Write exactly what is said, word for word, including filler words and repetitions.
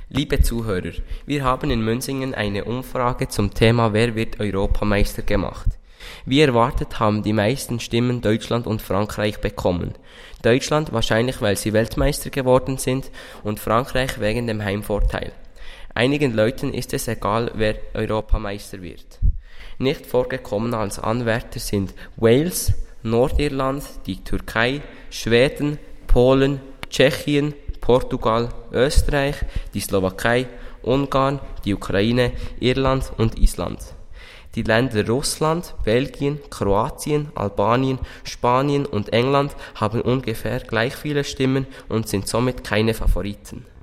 Liebe Zuhörer, wir haben in Münsingen eine Umfrage zum Thema Wer wird Europameister gemacht. Wie erwartet haben die meisten Stimmen Deutschland und Frankreich bekommen. Deutschland wahrscheinlich, weil sie Weltmeister geworden sind, und Frankreich wegen dem Heimvorteil. Einigen Leuten ist es egal, wer Europameister wird. Nicht vorgekommen als Anwärter sind Wales, Nordirland, die Türkei, Schweden, Polen, Tschechien, Portugal, Österreich, die Slowakei, Ungarn, die Ukraine, Irland und Island. Die Länder Russland, Belgien, Kroatien, Albanien, Spanien und England haben ungefähr gleich viele Stimmen und sind somit keine Favoriten.